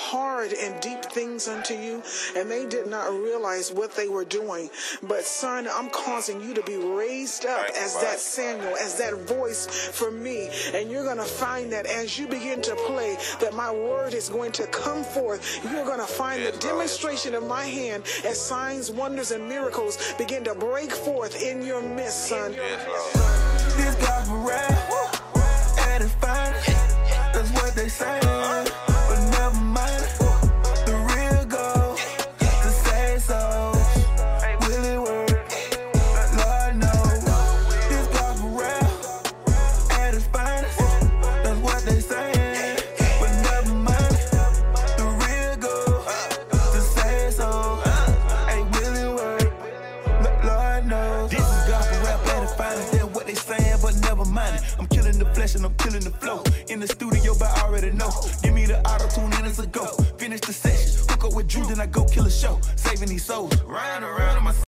hard and deep things unto you, and they did not realize what they were doing. But son, I'm causing you to be raised up as that Samuel, as that voice for me. And you're going to find that as you begin to play, that my word is going to come forth. You're going to find the demonstration of my hand as signs, wonders, and miracles begin to break forth in your midst, son. This gospel rap at its finest, that's what they say. But never mind, the real goal to save souls. Will it work? Lord knows. This gospel rap at its finest, that's what they say. But never mind, the real goal to save souls. Hey, will it work? Lord knows. This is gospel rap at its finest. That's what they saying, but never mind it. I'm killing the flesh and I'm killing the flow. In the studio, but I already know. Give me the auto-tune and it's a go. Finish the session, hook up with Drew, then I go kill a show. Saving these souls. Riding around in my